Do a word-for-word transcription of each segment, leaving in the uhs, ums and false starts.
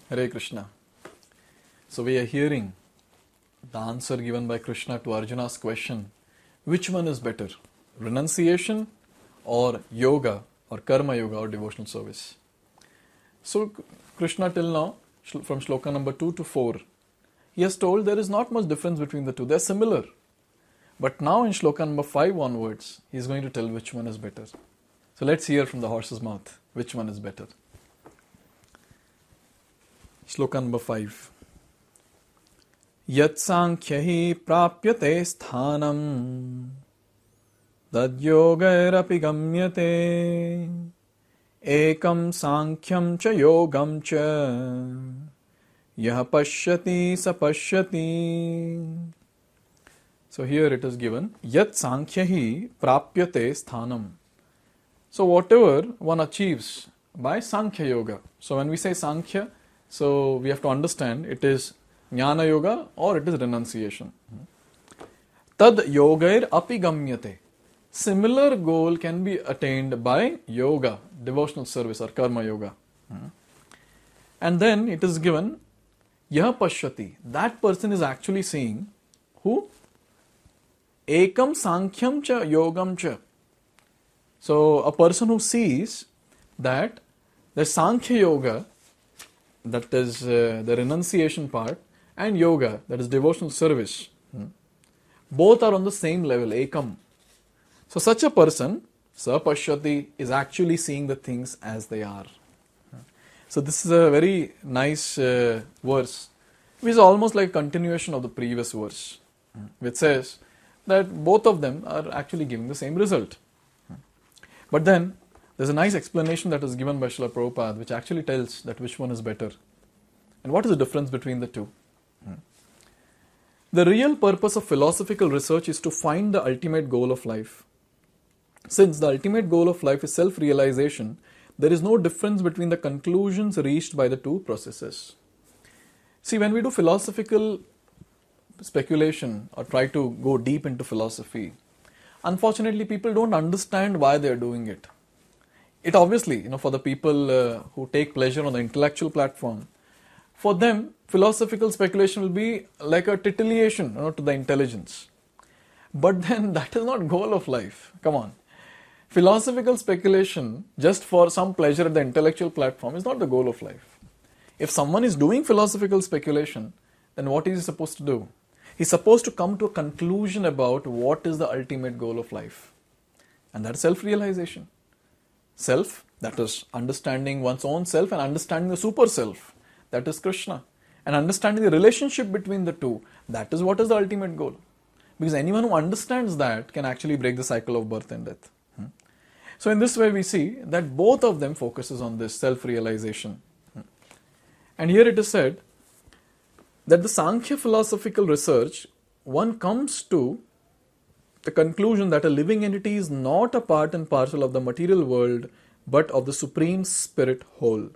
Hare Krishna. So we are hearing the answer given by Krishna to Arjuna's question, which one is better, renunciation or yoga or karma yoga or devotional service? So Krishna till now, from shloka number two to four, he has told there is not much difference between the two, they are similar. But now in shloka number five onwards, he is going to tell which one is better. So let's hear from the horse's mouth, which one is better. Shloka number five. Yat sankhya hi prapyate sthanam tad yogairapi gamyate ekam sankhyam cha yogam cha yah pashyati sa pashyati. So here it is given, Yat sankhya hi prapyate sthanam. So whatever one achieves by Sankhya Yoga. So when we say Sankhya, so we have to understand it is Jnana Yoga or it is renunciation. Tad yogair api gamyate. Similar goal can be attained by yoga, devotional service or karma yoga. And then it is given, Yah pashyati. That person is actually seeing who? Ekam sankhyam cha yogam cha. So a person who sees that the Sankhya Yoga, that is uh, the renunciation part, and yoga, that is devotional service, hmm, both are on the same level, ekam. So such a person, sapashyati, is actually seeing the things as they are. So this is a very nice uh, verse, which is almost like a continuation of the previous verse, which says that both of them are actually giving the same result. But then, there's a nice explanation that is given by Srila Prabhupada, which actually tells that which one is better. And what is the difference between the two? Hmm. The real purpose of philosophical research is to find the ultimate goal of life. Since the ultimate goal of life is self-realization, there is no difference between the conclusions reached by the two processes. See, when we do philosophical speculation or try to go deep into philosophy, unfortunately, people don't understand why they are doing it. It obviously, you know, for the people uh, who take pleasure on the intellectual platform, for them, philosophical speculation will be like a titillation, you know, to the intelligence. But then that is not goal of life. Come on. Philosophical speculation just for some pleasure at the intellectual platform is not the goal of life. If someone is doing philosophical speculation, then what is he supposed to do? He's supposed to come to a conclusion about what is the ultimate goal of life. And that is self-realization. Self, that is understanding one's own self and understanding the super self, that is Krishna. And understanding the relationship between the two, that is what is the ultimate goal. Because anyone who understands that can actually break the cycle of birth and death. Hmm. So in this way we see that both of them focuses on this self-realization. Hmm. And here it is said, that the Sankhya philosophical research, one comes to the conclusion that a living entity is not a part and parcel of the material world, but of the Supreme Spirit whole.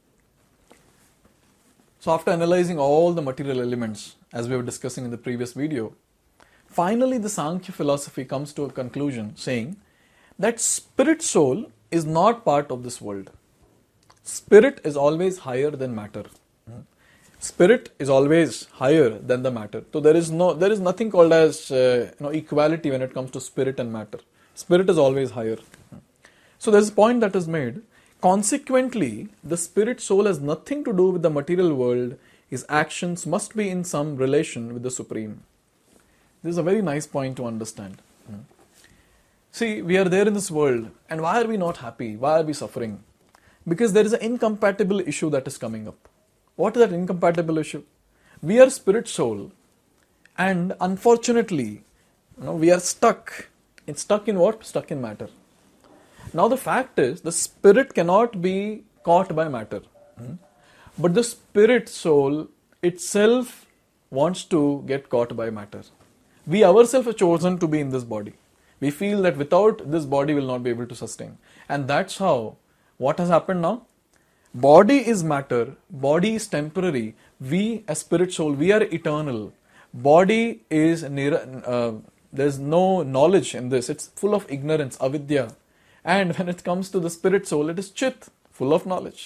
So after analyzing all the material elements, as we were discussing in the previous video, finally the Sankhya philosophy comes to a conclusion saying that spirit soul is not part of this world. Spirit is always higher than matter. Spirit is always higher than the matter. So there is no, there is nothing called as uh, you know, equality when it comes to spirit and matter. Spirit is always higher. So there is a point that is made. Consequently, the spirit soul has nothing to do with the material world. His actions must be in some relation with the Supreme. This is a very nice point to understand. See, we are there in this world, and why are we not happy? Why are we suffering? Because there is an incompatible issue that is coming up. What is that incompatible issue? We are spirit soul, and unfortunately, you know, we are stuck. It's stuck in what? Stuck in matter. Now the fact is, the spirit cannot be caught by matter. Hmm? But the spirit soul itself wants to get caught by matter. We ourselves have chosen to be in this body. We feel that without this body we will not be able to sustain. And that's how, what has happened now? Body is matter, body is temporary, we as spirit soul, we are eternal. Body is, uh, there's no knowledge in this, it's full of ignorance, avidya. And when it comes to the spirit soul, it is chit, full of knowledge.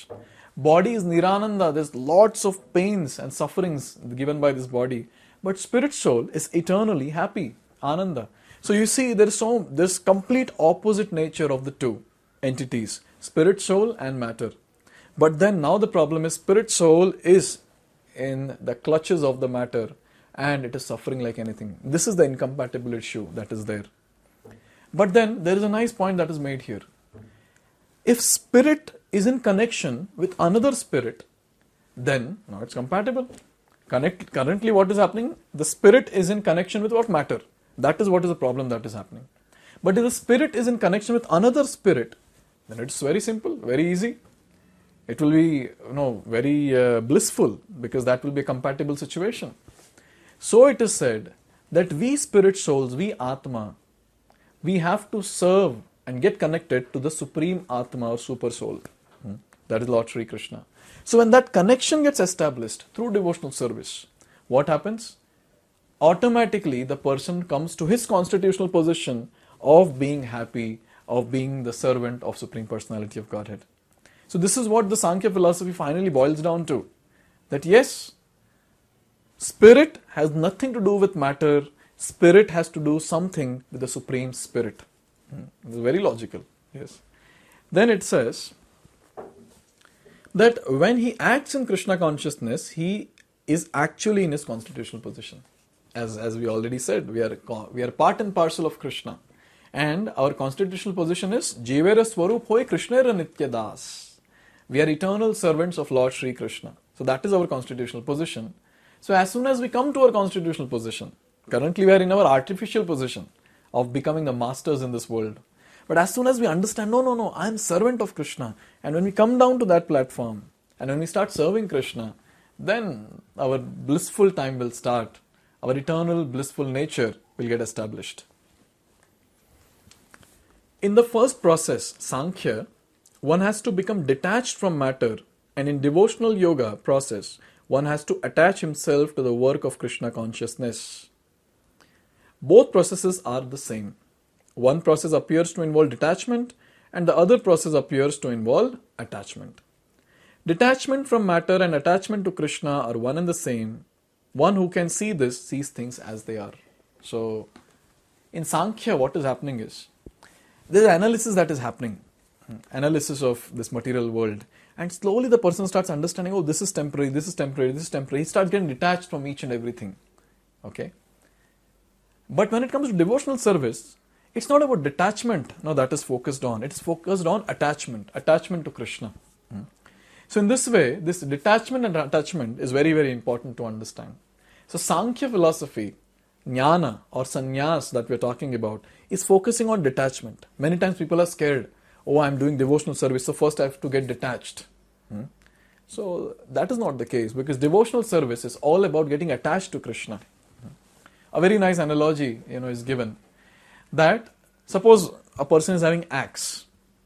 Body is Nirananda, there's lots of pains and sufferings given by this body. But spirit soul is eternally happy, Ananda. So you see, there's so there's complete opposite nature of the two entities, spirit soul and matter. But then now the problem is spirit soul is in the clutches of the matter and it is suffering like anything. This is the incompatible issue that is there. But then there is a nice point that is made here. If spirit is in connection with another spirit, then now it's compatible. Connect, currently what is happening? The spirit is in connection with what? Matter. That is what is the problem that is happening. But if the spirit is in connection with another spirit, then it's very simple, very easy. It will be, you know, very uh, blissful, because that will be a compatible situation. So it is said that we spirit souls, we Atma, we have to serve and get connected to the Supreme Atma or Super Soul. Hmm? That is Lord Sri Krishna. So when that connection gets established through devotional service, what happens? Automatically the person comes to his constitutional position of being happy, of being the servant of Supreme Personality of Godhead. So this is what the Sankhya philosophy finally boils down to. That yes, spirit has nothing to do with matter, spirit has to do something with the Supreme Spirit. Hmm. This is very logical. Yes. Then it says that when he acts in Krishna consciousness, he is actually in his constitutional position. As, as we already said, we are, we are part and parcel of Krishna. And our constitutional position is Jivera Swarup Hoy Krishnera Nitya Das. We are eternal servants of Lord Sri Krishna. So that is our constitutional position. So as soon as we come to our constitutional position, currently we are in our artificial position of becoming the masters in this world. But as soon as we understand, no, no, no, I am servant of Krishna. And when we come down to that platform, and when we start serving Krishna, then our blissful time will start. Our eternal blissful nature will get established. In the first process, Sankhya, one has to become detached from matter, and in devotional yoga process, one has to attach himself to the work of Krishna consciousness. Both processes are the same. One process appears to involve detachment, and the other process appears to involve attachment. Detachment from matter and attachment to Krishna are one and the same. One who can see this sees things as they are. So, in Sankhya, what is happening is, there is analysis that is happening. Analysis of this material world. And slowly the person starts understanding, oh, this is temporary, this is temporary, this is temporary. He starts getting detached from each and everything. Okay? But when it comes to devotional service, it's not about detachment, no, that is focused on. It is focused on attachment, attachment to Krishna. Hmm. So in this way, this detachment and attachment is very, very important to understand. So Sankhya philosophy, jnana or sannyas that we're talking about, is focusing on detachment. Many times people are scared. Oh, I'm doing devotional service, so first I have to get detached. Hmm. So that is not the case, because devotional service is all about getting attached to Krishna. Hmm. A very nice analogy, you know, is given. That suppose a person is having axe,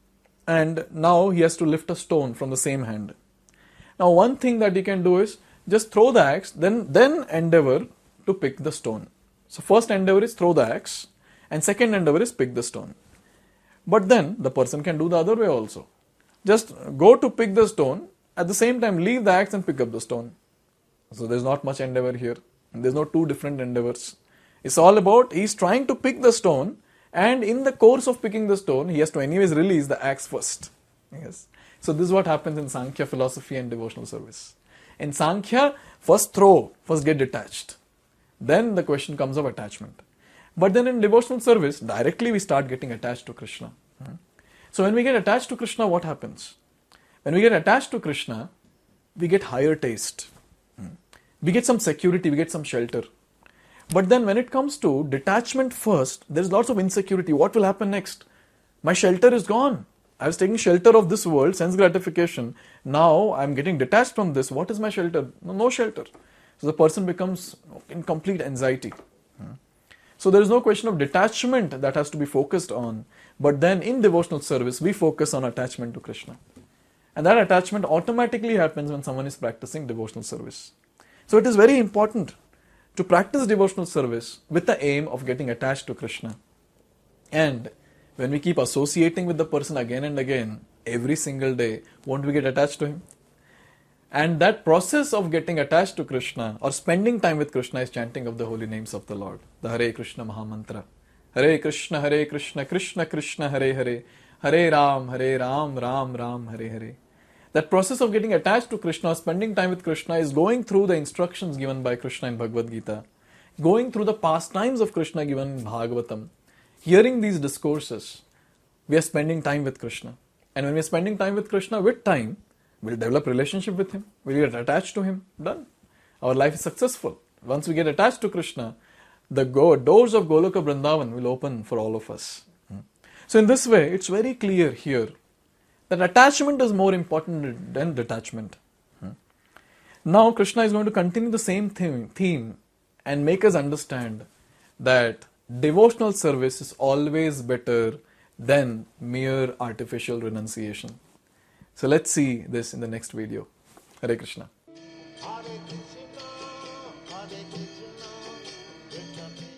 and now he has to lift a stone from the same hand. Now one thing that he can do is just throw the axe, then, then endeavor to pick the stone. So first endeavor is throw the axe, and second endeavor is pick the stone. But then the person can do the other way also. Just go to pick the stone, at the same time leave the axe and pick up the stone. So there's not much endeavor here. There's no two different endeavors. It's all about, he's trying to pick the stone, and in the course of picking the stone, he has to anyways release the axe first. Yes. So this is what happens in Sankhya philosophy and devotional service. In Sankhya, first throw, first get detached. Then the question comes of attachment. But then in devotional service, directly we start getting attached to Krishna. So when we get attached to Krishna, what happens? When we get attached to Krishna, we get higher taste. We get some security, we get some shelter. But then when it comes to detachment first, there is lots of insecurity. What will happen next? My shelter is gone. I was taking shelter of this world, sense gratification. Now I am getting detached from this. What is my shelter? No, no shelter. So the person becomes in complete anxiety. So there is no question of detachment that has to be focused on. But then in devotional service, we focus on attachment to Krishna. And that attachment automatically happens when someone is practicing devotional service. So it is very important to practice devotional service with the aim of getting attached to Krishna. And when we keep associating with the person again and again, every single day, won't we get attached to him? And that process of getting attached to Krishna or spending time with Krishna is chanting of the holy names of the Lord, the Hare Krishna Mahamantra. Hare Krishna, Hare Krishna, Krishna Krishna, Hare Hare, Hare Ram, Hare Ram, Ram Ram, Hare Hare. That process of getting attached to Krishna, spending time with Krishna, is going through the instructions given by Krishna in Bhagavad Gita, going through the pastimes of Krishna given in Bhagavatam, hearing these discourses. We are spending time with Krishna. And when we are spending time with Krishna, with time, we'll develop relationship with Him. We'll get attached to Him. Done. Our life is successful. Once we get attached to Krishna, the go- doors of Goloka Vrindavan will open for all of us. So in this way, it's very clear here that attachment is more important than detachment. Now Krishna is going to continue the same theme, theme and make us understand that devotional service is always better than mere artificial renunciation. So let's see this in the next video. Hare Krishna. Hare Krishna, Hare Krishna, Krishna